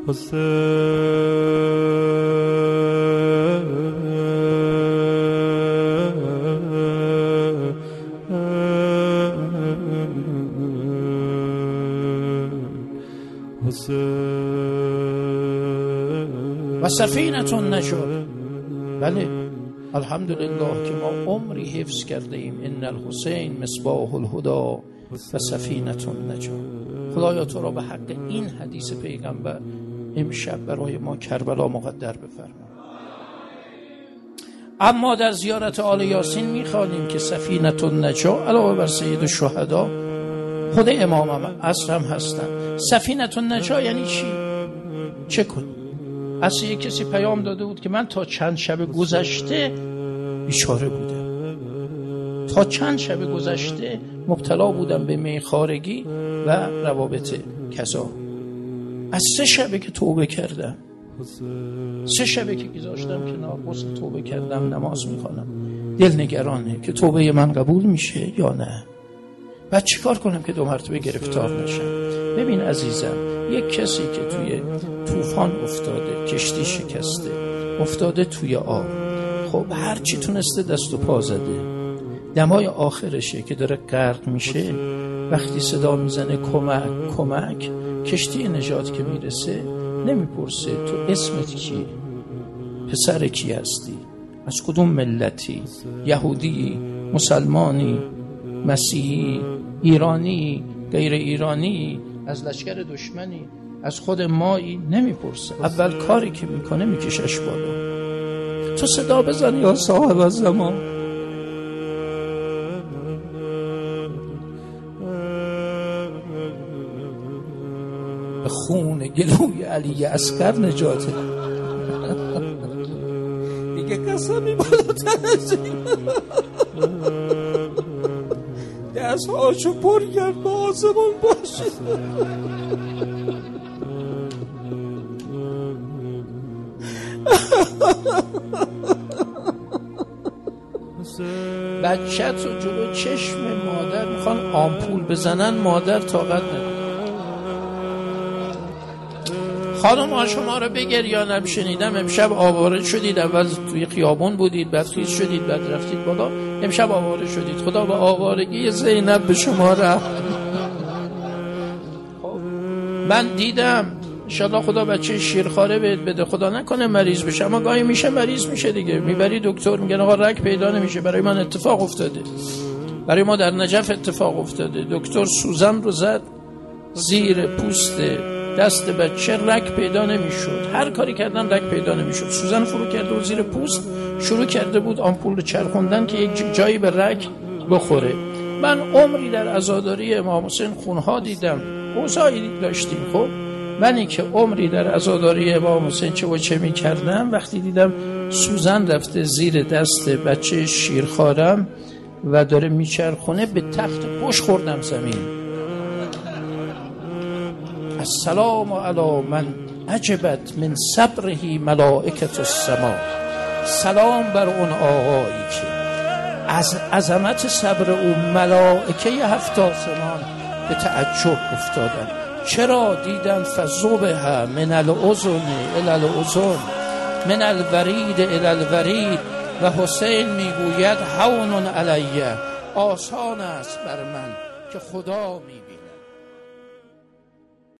و سفینة النجاة. بله الحمدلله که ما عمری حفظ کرده ایم ان الحسین مصباح الهدی و سفینة النجاة. خدایا تو را به حق این حدیث پیغمبر امشب برای ما کربلا مقدر بفرما. اما در زیارت آل یاسین میخوانیم که سفینة النجاة علاوه بر سید الشهدا خود امام عصر هم هستن. سفینة النجاة یعنی چی؟ چه کنیم؟ اصلا یک کسی پیام داده بود که من تا چند شب گذشته بیچاره بودم، تا چند شب گذشته مبتلا بودم به میخوارگی و روابط کذا. از 3 شبه که توبه کردم، 3 شبه که گذاشتم کنار، غسل توبه کردم، نماز میخوانم، دل نگرانه که توبه من قبول میشه یا نه. بعد چیکار کنم که 2 مرتبه گرفتار نشم؟ ببین عزیزم، یک کسی که توی طوفان افتاده، کشتی شکسته، افتاده توی آب، خب هر چی تونسته دست و پا زده، دمای آخرشه که داره غرق میشه، وقتی صدا میزنه کمک کمک، کشتی نجات که میرسه نمیپرسه تو اسمت کیه، پسر کی هستی، از کدوم ملتی، یهودی، مسلمانی، مسیحی، ایرانی، غیر ایرانی، از لشکر دشمنی، از خود مایی، نمیپرسه. اول کاری که میکنه میکشش بالا. تو صدا بزن یا صاحب الزمان. به خون گلوی علی اصغر نجات دیگه قسمی بالاتر از این. دست هاشو پر کرد به آسمون باشه. بچه تو جلو چشم مادر میخوان آمپول بزنن، مادر طاقت نداره. خانم ها شما رو بگریانم، شنیدم امشب آواره شدید، اول توی خیابون بودید، بعد خیز شدید، بعد رفتید بالا، امشب آواره شدید. خدا به آوارگی زینب به شما رحم. من دیدم انشالله خدا بچه شیرخواره بهت بده، خدا نکنه مریض بشه، اما گاهی میشه مریض میشه دیگه. میبری دکتر میگن آقا رگ پیدا نمیشه. برای من اتفاق افتاده، برای ما در نجف اتفاق افتاده. دکتر سوزن رو زد زیر پوست دست بچه، رگ پیدا نمیشد. هر کاری کردن رگ پیدا نمیشد. سوزن فرو کرده و زیر پوست شروع کرده بود آمپول چرخوندن که یک جایی به رگ بخوره. من عمری در عزاداری امام حسین خونها دیدم، اوضاعی داشتیم. خب منی که عمری در عزاداری امام حسین چه و چه میکردم، وقتی دیدم سوزن رفته زیر دست بچه شیرخوارم و داره میچرخونه، به تخت پشت خوردم زمین. السلام علی من عجبت من صبره ملائکة السما. سلام بر اون آقایی که از عظمت صبر او ملائکه 7 آسمان به تعجب افتادن. چرا؟ دیدن فذبح من الاذن الی الاذن من الورید الی الورید و حسین میگوید هون علیه، آسان است بر من که خدا می